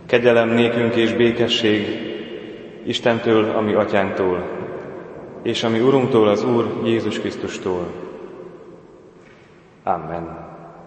Kegyelem nékünk és békesség Istentől, a mi atyánktól, és a mi Urunktól, az Úr Jézus Krisztustól. Amen.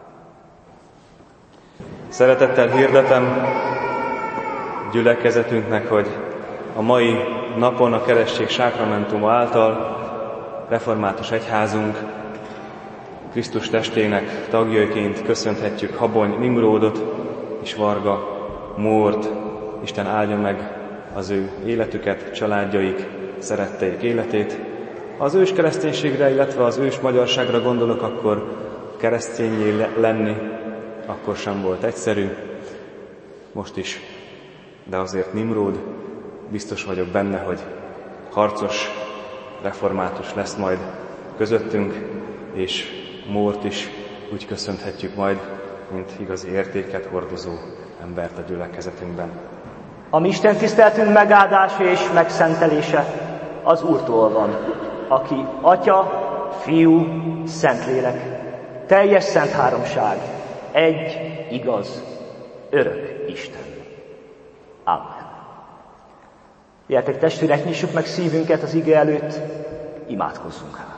Szeretettel hirdetem gyülekezetünknek, hogy a mai napon a keresztség sákramentuma által református egyházunk Krisztus testének tagjaiként köszönhetjük Habony Nimródot és Varga Mórt. Isten áldja meg az ő életüket, családjaik, szeretteik életét. Ha az ős kereszténységre, illetve az ős magyarságra gondolok, akkor keresztényé lenni akkor sem volt egyszerű, most is, de azért Nimród, biztos vagyok benne, hogy harcos, református lesz majd közöttünk, és Mórt is úgy köszönhetjük majd, mint igazi értéket hordozó embert a gyülekezetünkben. A mi Isten tiszteltünk megáldása és megszentelése az Úrtól van, aki Atya, Fiú, Szentlélek, teljes szent háromság, egy, igaz, örök Isten. Amen. Gyertek testvérek, nyissuk meg szívünket az ige előtt, imádkozzunk hát.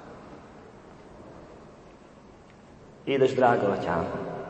Édes drága Atyám,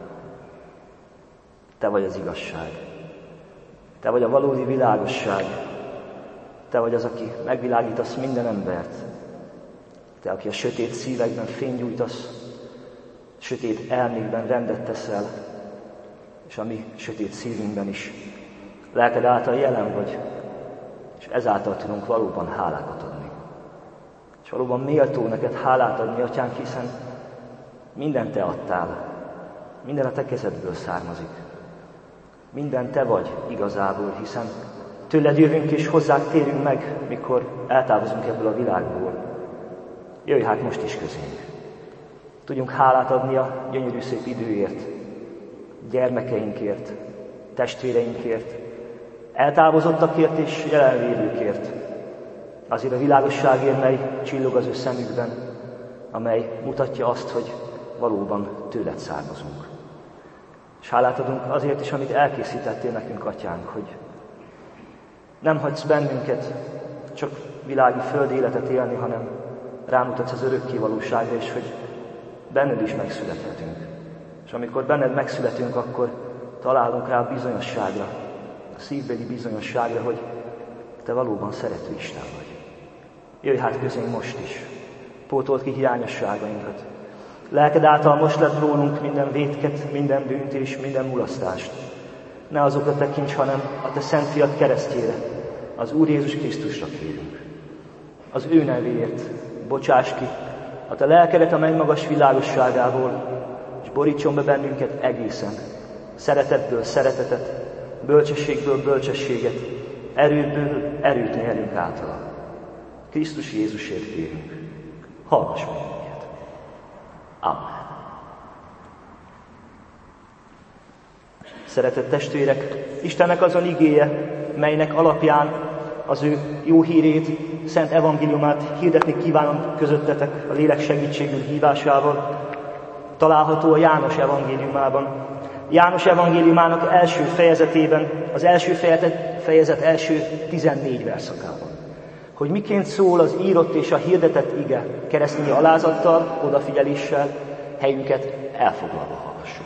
Te vagy az igazság, Te vagy a valódi világosság, Te vagy az, aki megvilágítasz minden embert, Te, aki a sötét szívekben fényt gyújtasz, sötét elmékben rendet teszel, és a mi sötét szívünkben is lelked által jelen vagy, és ezáltal tudunk valóban hálákat adni. És valóban méltó neked hálát adni, Atyánk, hiszen minden Te adtál, minden a Te kezedből származik. Minden Te vagy igazából, hiszen tőled jövünk és hozzád térünk meg, mikor eltávozunk ebből a világból. Jöjj hát most is közénk. Tudjunk hálát adni a gyönyörű szép időért, gyermekeinkért, testvéreinkért, eltávozottakért és jelenlévőkért. Azért a világosságért, mely csillog az ő szemükben, amely mutatja azt, hogy valóban tőled származunk. És hálát adunk azért is, amit elkészítettél nekünk, Atyánk, hogy nem hagysz bennünket csak világi földi életet élni, hanem rámutatsz az örökké valóságra, és hogy benned is megszülethetünk. És amikor benned megszületünk, akkor találunk rá a bizonyosságra, a szívbeli bizonyosságra, hogy Te valóban szerető Isten vagy. Jöjj hát közénk most is, pótold ki hiányosságainkat. Lelked által most lett rólunk minden vétket, minden bűnt és minden mulasztást. Ne azokra tekints, hanem a Te szent fiad keresztjére, az Úr Jézus Krisztusra kérünk. Az ő nevéért bocsáss ki a Te lelkedet a mennymagas világosságából, és borítson be bennünket egészen. Szeretetből szeretetet, bölcsességből bölcsességet, erőből erőt nyerünk általa. Krisztus Jézusért kérünk. Hallgass meg minket. Amen. Szeretett testvérek, Istennek azon igéje, melynek alapján az ő jó hírét, szent evangéliumát hirdetni kívánom közöttetek a lélek segítségül hívásával, található a János evangéliumában. János evangéliumának első fejezetében, az első fejezet első 14 verszakában. Hogy miként szól az írott és a hirdetett ige keresztényi alázattal, odafigyeléssel, helyünket elfoglalva hallgassuk.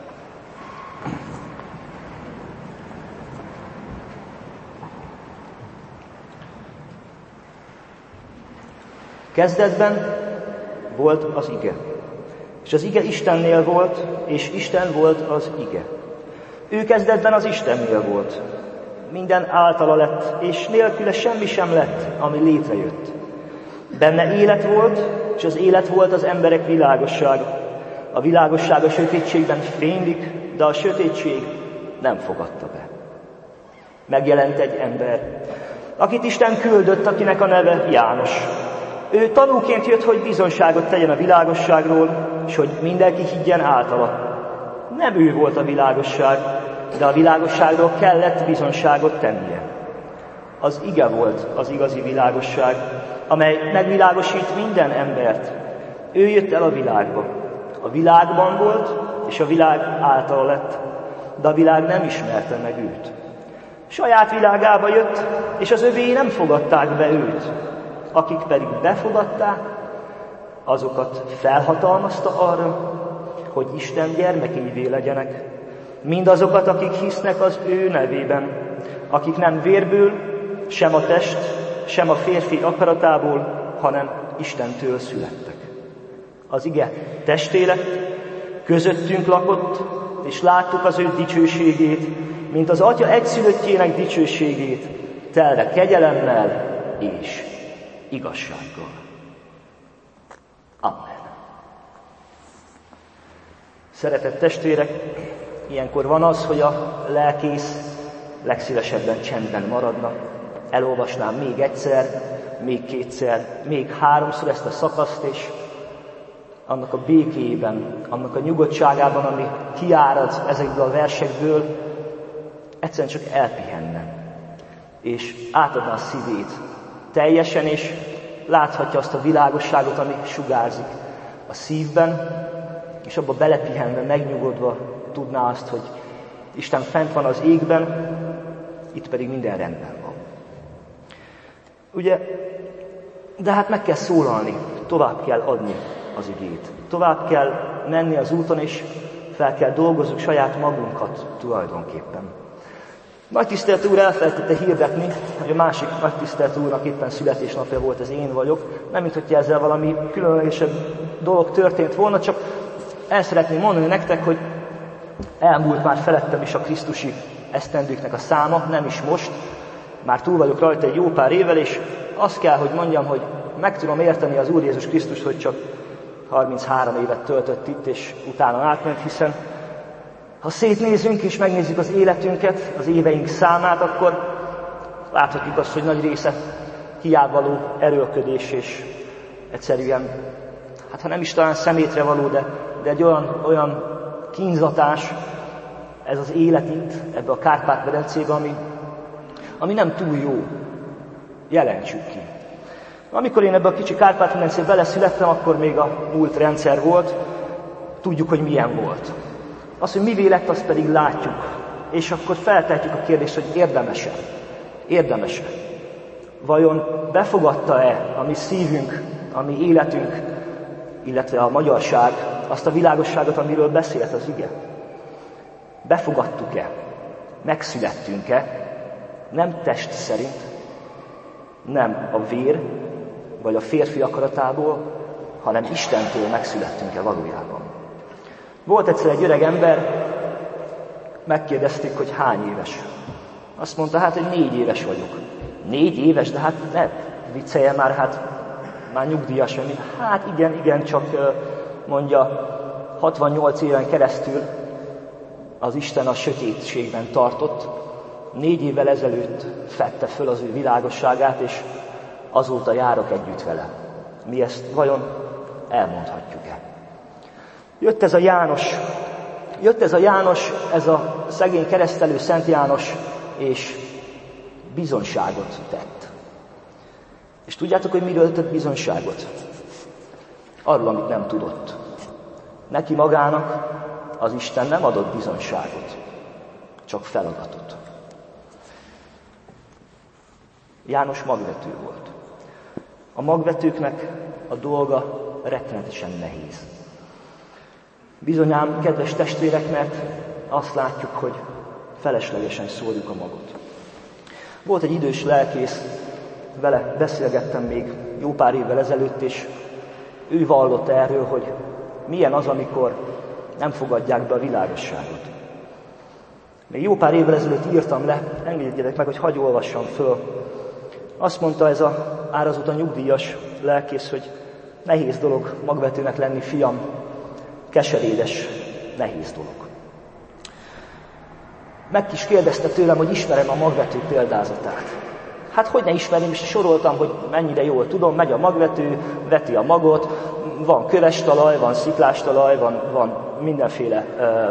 Kezdetben volt az ige, és az ige Istennél volt, és Isten volt az ige. Ő kezdetben az Istennél volt. Minden általa lett, és nélküle semmi sem lett, ami létrejött. Benne élet volt, és az élet volt az emberek világossága. A világosság a sötétségben fénylik, de a sötétség nem fogadta be. Megjelent egy ember, akit Isten küldött, akinek a neve János. Ő tanúként jött, hogy bizonyságot tegyen a világosságról, és hogy mindenki higgyen általa. Nem ő volt a világosság, de a világosságról kellett bizonyságot tennie. Az ige volt az igazi világosság, amely megvilágosít minden embert. Ő jött el a világba. A világban volt, és a világ általa lett. de a világ nem ismerte meg őt. Saját világába jött, és az övéi nem fogadták be őt. Akik pedig befogadták, azokat felhatalmazta arra, hogy Isten gyermekeivé legyenek. Mindazokat, akik hisznek az ő nevében, akik nem vérből, sem a test, sem a férfi akaratából, hanem Istentől születtek. Az ige testé lett, közöttünk lakott, és láttuk az ő dicsőségét, mint az Atya egyszülöttjének dicsőségét, telve kegyelemmel és igazsággal. Amen. Szeretett testvérek, ilyenkor van az, hogy a lelkész legszívesebben csendben maradna. Elolvasnám még egyszer, még kétszer, még háromszor ezt a szakaszt, és annak a békéjében, annak a nyugodtságában, ami kiárad ezekből a versekből, egyszerűen csak elpihenne, és átadna a szívét teljesen, és láthatja azt a világosságot, ami sugárzik a szívben, és abba belepihenve, megnyugodva tudná azt, hogy Isten fent van az égben, itt pedig minden rendben van. Ugye, de hát meg kell szólalni, tovább kell adni az igét. Tovább kell menni az úton, és fel kell dolgoznunk saját magunkat tulajdonképpen. Nagy tisztelt úr elfelejtette hirdetni, hogy a másik nagy tisztelt úrnak éppen születésnapja volt, ez én vagyok. Nem mint hogy ezzel valami különlegesebb dolog történt volna, csak el szeretném mondani nektek, hogy elmúlt már felettem is a krisztusi esztendőknek a száma, nem is most, már túl vagyok rajta egy jó pár évvel, és azt kell, hogy mondjam, hogy meg tudom érteni az Úr Jézus Krisztus, hogy csak 33 évet töltött itt, és utána átment, hiszen ha szétnézünk és megnézzük az életünket, az éveink számát, akkor láthatjuk azt, hogy nagy része hiávaló erőlködés, és egyszerűen, hát ha nem is talán szemétre való, de egy olyan kínzatás, ez az élet itt, ebbe a Kárpát-medencébe, ami nem túl jó. Jelentsük ki. Amikor én ebbe a kicsi Kárpát-medencébe beleszülettem, akkor még a múlt rendszer volt, tudjuk, hogy milyen volt. Az, hogy mivé lett, azt pedig látjuk. És akkor feltehetjük a kérdést, hogy érdemese. Érdemese. Vajon befogadta-e a mi szívünk, a mi életünk, illetve a magyarság, azt a világosságot, amiről beszélt az ige? Befogadtuk-e? Megszülettünk-e? Nem test szerint, nem a vér, vagy a férfi akaratából, hanem Istentől megszülettünk-e valójában. Volt egyszer egy öreg ember, megkérdezték, hogy hány éves. Azt mondta, hát, hogy 4 éves vagyok. 4 éves? De hát ne viccelje már, hát már nyugdíjas vagy. Hát igen, csak mondja, 68 éven keresztül az Isten a sötétségben tartott. 4 évvel ezelőtt fedte föl az ő világosságát, és azóta járok együtt vele. Mi ezt vajon elmondhatjuk-e? Jött ez a János, ez a szegény keresztelő Szent János, és bizonyságot tett. És tudjátok, hogy miről tett bizonyságot? Arról, amit nem tudott. Neki magának az Isten nem adott bizonyságot, csak feladatot. János magvető volt. A magvetőknek a dolga rettenetesen nehéz. Bizonyám, kedves testvérek, mert azt látjuk, hogy feleslegesen szórjuk a magot. Volt egy idős lelkész, vele beszélgettem még jó pár évvel ezelőtt, és ő vallott erről, hogy milyen az, amikor nem fogadják be a világosságot. Még jó pár évvel ezelőtt írtam le, engedjétek meg, hogy hadd olvassam föl. Azt mondta ez árazóta nyugdíjas lelkész, hogy nehéz dolog magvetőnek lenni, fiam, keserédes, nehéz dolog. Meg is kérdezte tőlem, hogy ismerem a magvető példázatát. Hát hogy ne ismerem, és soroltam, hogy mennyire jól tudom, megy a magvető, veti a magot, van köves talaj, van sziklás talaj, van mindenféle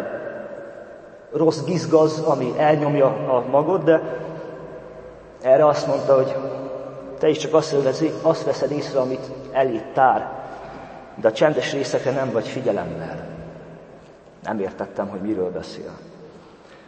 rossz gizgaz, ami elnyomja a magot, de erre azt mondta, hogy te is csak azt veszed észre, amit elét tár, de a csendes részekre nem vagy figyelemmel. Nem értettem, hogy miről beszél.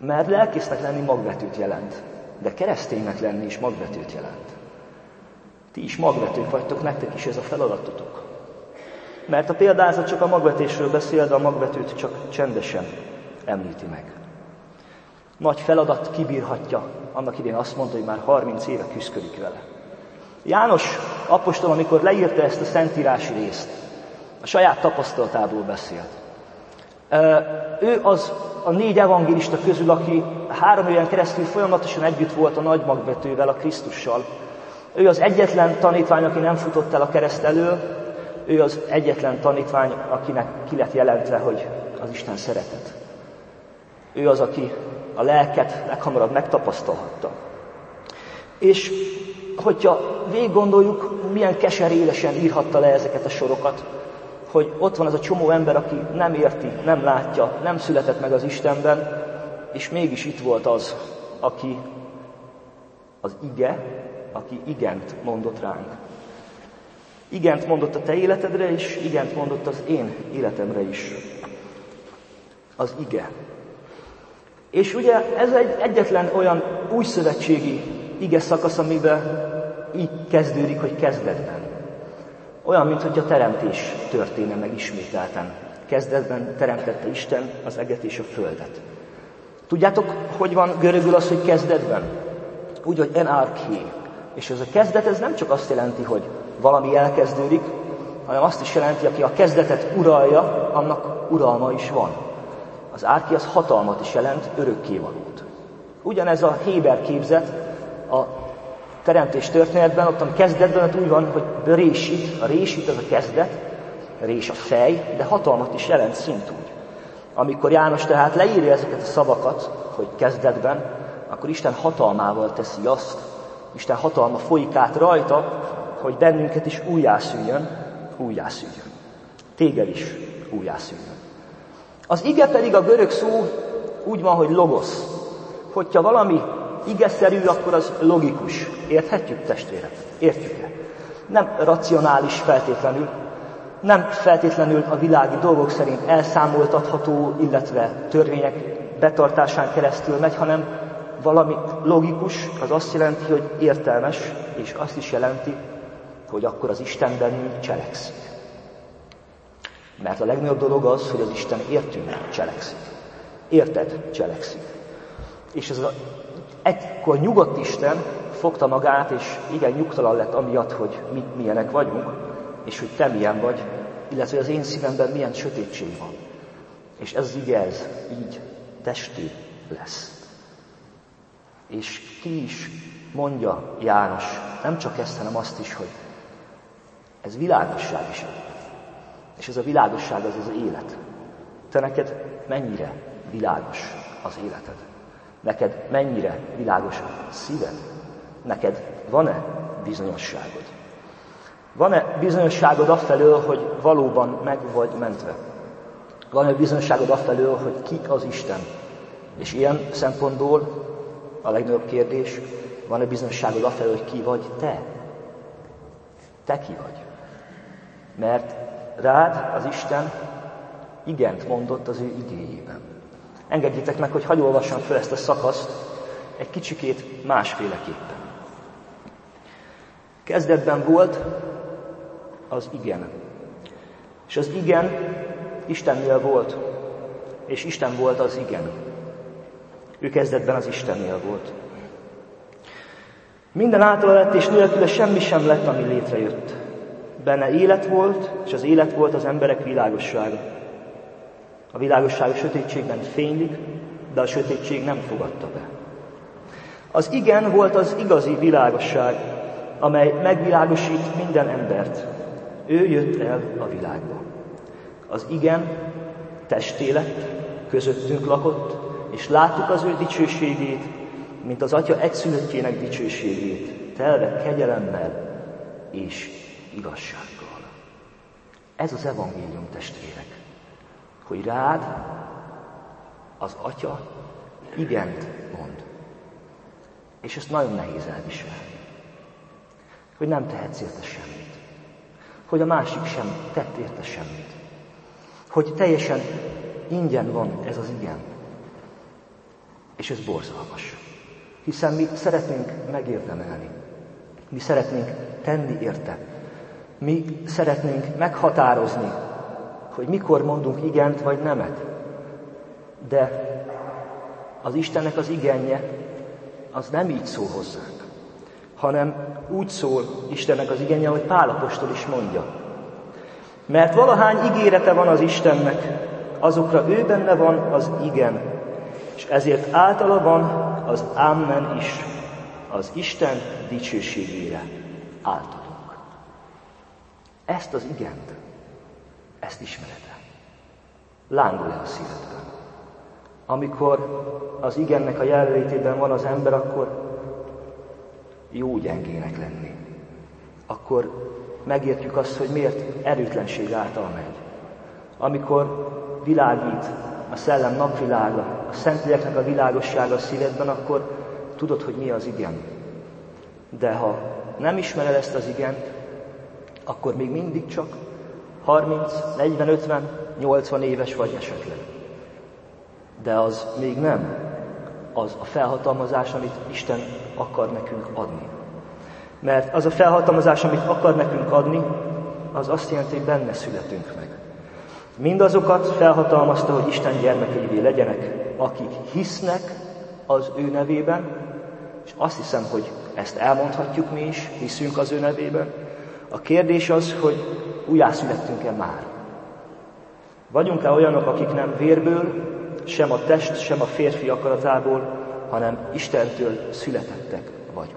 Mert lelkésznek lenni magvetőt jelent, de kereszténynek lenni is magvetőt jelent. Ti is magvetők vagytok, nektek is ez a feladatotok. Mert a példázat csak a magvetésről beszél, de a magvetőt csak csendesen említi meg. Nagy feladat kibírhatja, annak idején azt mondta, hogy már 30 éve küszködik vele. János apostol, amikor leírta ezt a szentírási részt, a saját tapasztalatából beszélt. Ő az a 4 evangélista közül, aki 3 éven keresztül folyamatosan együtt volt a nagy magvetővel, a Krisztussal. Ő az egyetlen tanítvány, aki nem futott el a kereszt elől, ő az egyetlen tanítvány, akinek ki lett jelentve, hogy az Isten szeretet. Ő az, aki a lelket leghamarabb megtapasztalhatta. És hogyha végig gondoljuk, milyen keserélesen írhatta le ezeket a sorokat, hogy ott van az a csomó ember, aki nem érti, nem látja, nem született meg az Istenben, és mégis itt volt az, aki az ige, aki igent mondott ránk. Igent mondott a te életedre, és igent mondott az én életemre is. Az ige. És ugye ez egy egyetlen olyan újszövetségi ige szakasz, amiben így kezdődik, hogy kezdetben. Olyan, mintha a teremtés történne meg ismételten. Kezdetben teremtette Isten az eget és a földet. Tudjátok, hogy van görögül az, hogy kezdetben? Úgy, hogy en arché. És ez a kezdet, ez nem csak azt jelenti, hogy valami elkezdődik, hanem azt is jelenti, aki a kezdetet uralja, annak uralma is van. Az árki az hatalmat is jelent, örökkévalót. Ugyanez a Héber képzet a teremtés történetben, ott a kezdetben ott úgy van, hogy a résit az a kezdet, rés a fej, de hatalmat is jelent szintúgy. Amikor János tehát leírja ezeket a szavakat, hogy kezdetben, akkor Isten hatalmával teszi azt, Isten hatalma folyik át rajta, hogy bennünket is újjászüljön. Téged is újjászüljön. Az ige pedig a görög szó úgy van, hogy logosz. Hogyha valami igeszerű, akkor az logikus. Érthetjük, testvérek? Értjük-e? Nem racionális feltétlenül, nem feltétlenül a világi dolgok szerint elszámoltatható, illetve törvények betartásán keresztül megy, hanem valami logikus, az azt jelenti, hogy értelmes, és azt is jelenti, hogy akkor az Isten bennünk cselekszik. Mert a legnagyobb dolog az, hogy az Isten értünk cselekszik. Érted cselekszik. És ez egykor nyugodt Isten fogta magát, és igen, nyugtalan lett amiatt, hogy mi milyenek vagyunk, és hogy te milyen vagy, illetve az én szívemben milyen sötétség van. És ez az ige, ez így testé lesz. És ki is mondja János, nem csak ezt, hanem azt is, hogy ez világosság is. És ez a világosság az élet. Te neked mennyire világos az életed? Neked mennyire világos a szíved? Neked van-e bizonyosságod? Van-e bizonyosságod afelől, hogy valóban meg vagy mentve? Van-e bizonyosságod afelől, hogy ki az Isten? És ilyen szempontból a legnagyobb kérdés, van-e bizonyosságod afelől, hogy ki vagy te? Te ki vagy? Mert rád az Isten igent mondott az ő igéjében. Engedjétek meg, hogy hadd olvassam fel ezt a szakaszt egy kicsikét másféleképpen. Kezdetben volt az igen. És az igen Istennél volt, és Isten volt az igen. Ő kezdetben az Istennél volt. Minden általa lett, és nélküle semmi sem lett, ami létrejött. Benne élet volt, és az élet volt az emberek világossága. A világosság a sötétségben fénylik, de a sötétség nem fogadta be. Az igen volt az igazi világosság, amely megvilágosít minden embert. Ő jött el a világba. Az igen testé lett, közöttünk lakott, és láttuk az ő dicsőségét, mint az Atya egyszülöttjének dicsőségét, telve kegyelemmel és igazsággal. Ez az evangélium, testvérek, hogy rád az Atya igent mond. És ezt nagyon nehéz elviselni. Hogy nem tehetsz érte semmit. Hogy a másik sem tett érte semmit. Hogy teljesen ingyen van ez az igen. És ez borzalmas. Hiszen mi szeretnénk megérdemelni. Mi szeretnénk tenni érte. Mi szeretnénk meghatározni, hogy mikor mondunk igent vagy nemet. De az Istennek az igenje, az nem így szól hozzánk, hanem úgy szól Istennek az igenje, ahogy Pál apostol is mondja. Mert valahány ígérete van az Istennek, azokra ő benne van az igen, és ezért általa van az Amen is, az Isten dicsőségére általunk. Ezt az igent, ezt ismered-e? Lángol-e a szívedben? Amikor az igennek a jelenlétében van az ember, akkor jó gyengének lenni. Akkor megértjük azt, hogy miért erőtlenség által megy. Amikor világít a szellem napvilága, a szentléleknek a világossága a szívedben, akkor tudod, hogy mi az igen. De ha nem ismered ezt az igent, akkor még mindig csak 30, 40, 50, 80 éves vagy esetleg. De az még nem az a felhatalmazás, amit Isten akar nekünk adni. Mert az a felhatalmazás, amit akar nekünk adni, az azt jelenti, hogy benne születünk meg. Mindazokat felhatalmazta, hogy Isten gyermekeivé legyenek, akik hisznek az ő nevében, és azt hiszem, hogy ezt elmondhatjuk mi is, hiszünk az ő nevében. A kérdés az, hogy újjászülettünk-e már? Vagyunk-e olyanok, akik nem vérből, sem a test, sem a férfi akaratából, hanem Istentől születettek vagyunk.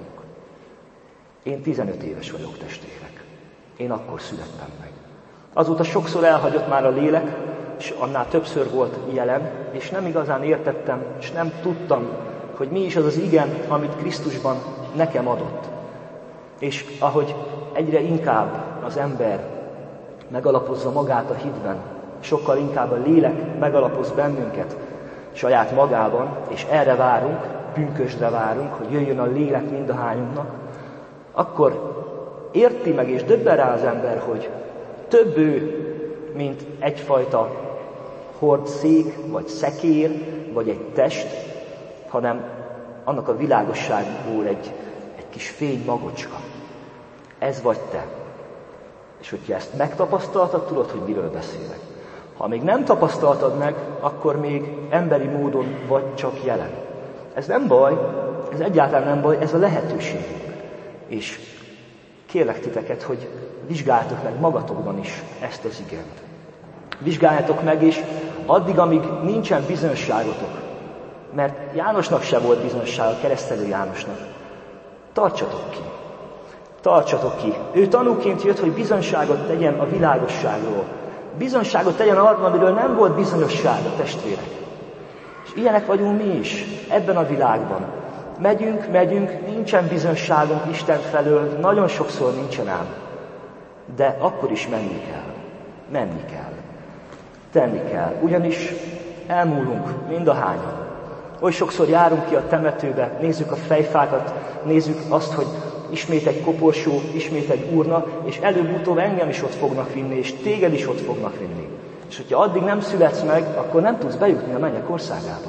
Én 15 éves vagyok, testvérek. Én akkor születtem meg. Azóta sokszor elhagyott már a lélek, és annál többször volt jelen, és nem igazán értettem, és nem tudtam, hogy mi is az az igen, amit Krisztusban nekem adott. És ahogy egyre inkább az ember megalapozza magát a hitben, sokkal inkább a lélek megalapoz bennünket saját magában, és erre várunk, pünkösdre várunk, hogy jöjjön a lélek mindahányunknak, akkor érti meg és döbben rá az ember, hogy több ő, mint egyfajta hordszék, vagy szekér, vagy egy test, hanem annak a világosságból egy kis fénymagocska. Ez vagy te. És hogyha ezt megtapasztaltad, tudod, hogy miről beszélek. Ha még nem tapasztaltad meg, akkor még emberi módon vagy csak jelen. Ez nem baj, ez egyáltalán nem baj, ez a lehetőségünk. És kérlek titeket, hogy vizsgáljátok meg magatokban is ezt az igent. Vizsgáljátok meg, és addig, amíg nincsen bizonyosságotok, mert Jánosnak se volt bizonyossága, keresztelő Jánosnak, tartsatok ki. Tartsatok ki. Ő tanúként jött, hogy bizonyságot tegyen a világosságról. Bizonyságot tegyen arról, amiről nem volt bizonyossága, testvérek. És ilyenek vagyunk mi is, ebben a világban. Megyünk, nincsen bizonyságunk Isten felől, nagyon sokszor nincsen ám. De akkor is menni kell. Tenni kell. Ugyanis elmúlunk mindahányan. Oly sokszor járunk ki a temetőbe, nézzük a fejfákat, nézzük azt, hogy ismét egy koporsó, ismét egy urna, és előbb-utóbb engem is ott fognak vinni, és téged is ott fognak vinni. És hogyha addig nem születsz meg, akkor nem tudsz bejutni a mennyek országába.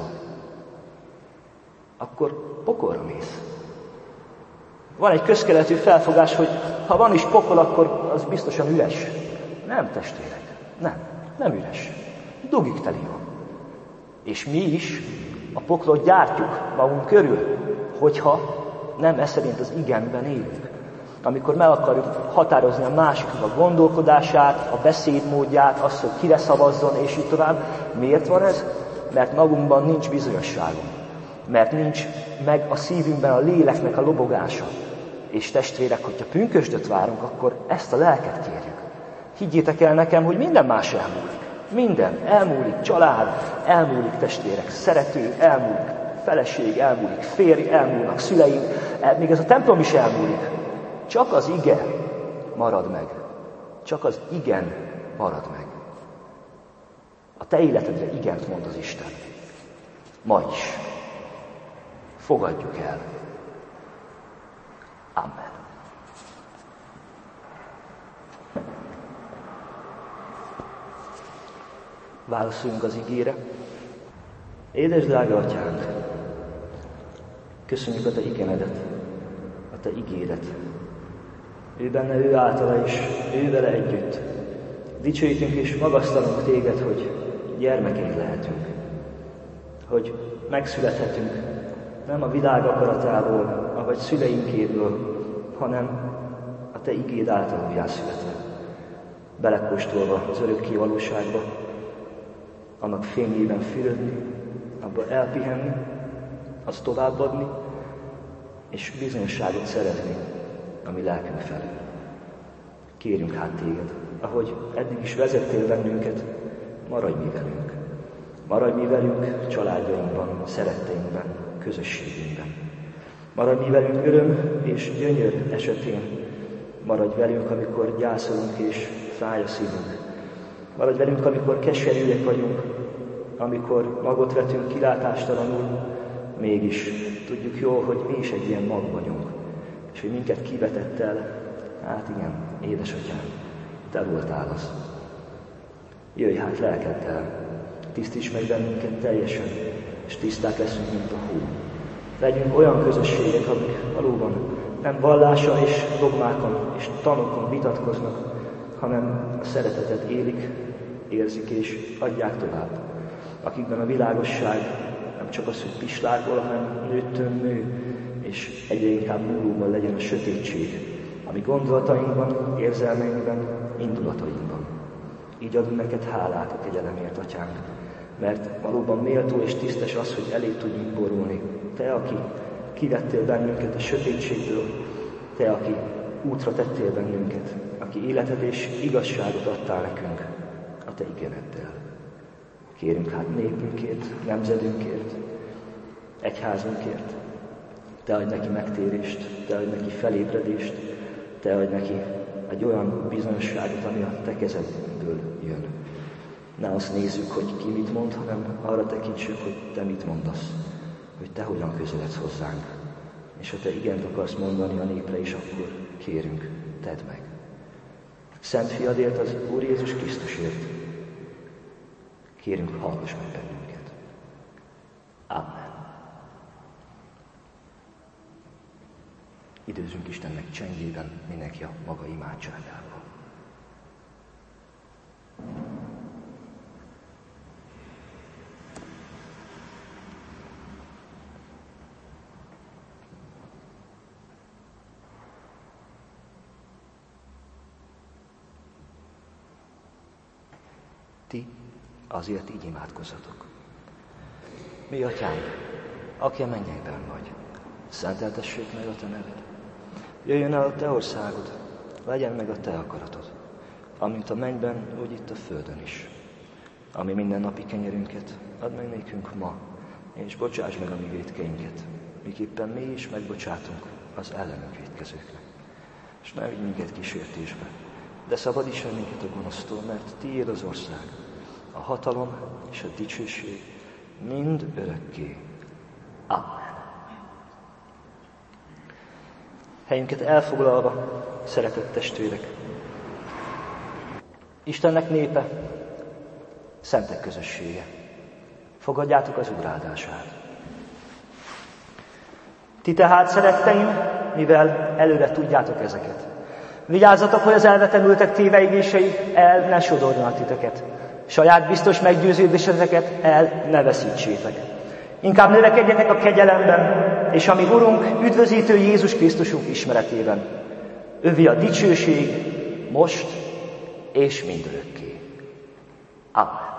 Akkor pokolra mész. Van egy közkeletű felfogás, hogy ha van is pokol, akkor az biztosan üres. Nem, testvérek, nem üres. Dugig teli van. És mi is a poklot gyártjuk magunk körül, hogyha nem ez szerint az igenben élünk. Amikor meg akarjuk határozni a másiknak a gondolkodását, a beszédmódját, azt, hogy kire szavazzon, és így tovább. Miért van ez? Mert magunkban nincs bizonyosságunk. Mert nincs meg a szívünkben a léleknek a lobogása. És testvérek, hogyha pünkösdöt várunk, akkor ezt a lelket kérjük. Higgyétek el nekem, hogy minden más elmúlik. Minden elmúlik, család, elmúlik testvérek, szerető, elmúlik, feleség, elmúlik, férj, elmúlnak szüleink, még ez a templom is elmúlik. Csak az ige marad meg. Csak az igen marad meg. A te életedre igent mond az Isten. Ma is. Fogadjuk el. Amen. Válaszoljunk az igére. Édes drága Atyánk, Köszönjük a Te igenedet, a Te igédet. Ő benne, ő általa és ő vele együtt. Dicsőítünk és magasztalunk Téged, hogy gyermekeid lehetünk. Hogy megszülethetünk nem a világ akaratából, avagy szüleinkédből, hanem a Te igéd által újjászületve. Belekóstolva az örökké valóságba, annak fényében fürödni, abba elpihenni, azt továbbadni, és bizonyosságot szerezni a mi lelkünk felé. Kérjünk hát Téged, ahogy eddig is vezettél bennünket, maradj mi velünk. Maradj mi velünk családjainkban, szeretteinkben, közösségünkben. Maradj mi velünk öröm és gyönyör esetén. Maradj velünk, amikor gyászolunk és fáj a szívünk. Maradj velünk, amikor keserűek vagyunk, amikor magot vetünk kilátástalanul, mégis tudjuk jól, hogy mi is egy ilyen mag vagyunk, és hogy minket kivetett el, hát igen, édesatyám, Te voltál az. Jöjj hát lelkeddel, tisztíts meg bennünket teljesen, és tiszták leszünk, mint a hó. Legyünk olyan közösségek, amik valóban nem valláson és dogmákon és tanokon vitatkoznak, hanem a szeretetet élik, érzik és adják tovább. Akikben a világosság nem csak az, hogy pislákol, hanem nőttön nő, és egyre inkább múlóban legyen a sötétség, ami gondolatainkban, érzelmeinkben, indulatainkban. Így adunk neked hálát a kegyelemért, Atyánk, mert valóban méltó és tisztes az, hogy elég tudjunk borulni. Te, aki kivettél bennünket a sötétségből, Te, aki útra tettél bennünket, aki életet és igazságot adtál nekünk a Te igeneddel. Kérünk hát népünkért, nemzedünkért, egyházunkért. Te adj neki megtérést, Te adj neki felébredést, Te adj neki egy olyan bizonyosságot, ami a Te kezedből jön. Ne azt nézzük, hogy ki mit mond, hanem arra tekintsük, hogy Te mit mondasz, hogy Te hogyan közeledsz hozzánk. És ha Te igent akarsz mondani a népre is, akkor kérünk, tedd meg. Szent Fiadért, az Úr Jézus Krisztusért, kérünk, hallgass meg bennünket. Amen. Időzzünk Istennek csendjében, mindenki a maga imádságával. Ti azért így imádkozzatok. Mi, Atyánk, aki a mennyekben vagy, szenteltessék meg a Te neved. Jöjjön el a Te országod, legyen meg a Te akaratod, amint a mennyben, úgy itt a földön is. Ami mindennapi kenyerünket add meg nékünk ma, és bocsáss meg a mi vétkeinket, miképpen mi is megbocsátunk az ellenünk vétkezőknek. És ne vigy minket kísértésbe, de szabadíts meg minket a gonosztól, mert Tiéd az ország, a hatalom és a dicsőség mind örökké. Amen. Helyünket elfoglalva, szeretett testvérek, Istennek népe, szentek közössége. Fogadjátok az Úr áldását. Ti tehát, szeretteim, mivel előre tudjátok ezeket, vigyázzatok, hogy az elvetemültek téveigései el ne sodorjanak titeket. Saját biztos meggyőződéseteket el ne veszítsétek. Inkább növekedjetek a kegyelemben, és a mi Urunk, üdvözítő Jézus Krisztusunk ismeretében. Övé a dicsőség, most és mindörökké. Amen.